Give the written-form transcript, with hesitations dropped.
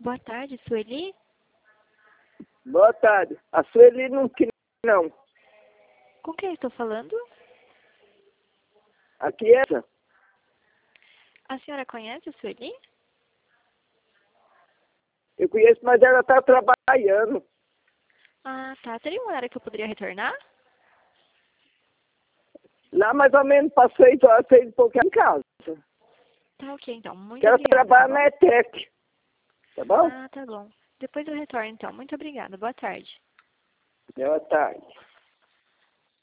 Boa tarde, Sueli. Boa tarde. A Sueli não. Com quem eu estou falando? Aqui é essa. A senhora conhece a Sueli? Eu conheço, mas ela está trabalhando. Ah, tá. Teria um horário que eu poderia retornar? Lá mais ou menos para 6 horas, 6 e pouquinho em casa. Tá, ok, então. Muito Que ela obrigada, tá trabalha bom? na ETEC. Tá bom? Ah, tá bom. Depois eu retorno, então. Muito obrigada. Boa tarde. Boa tarde.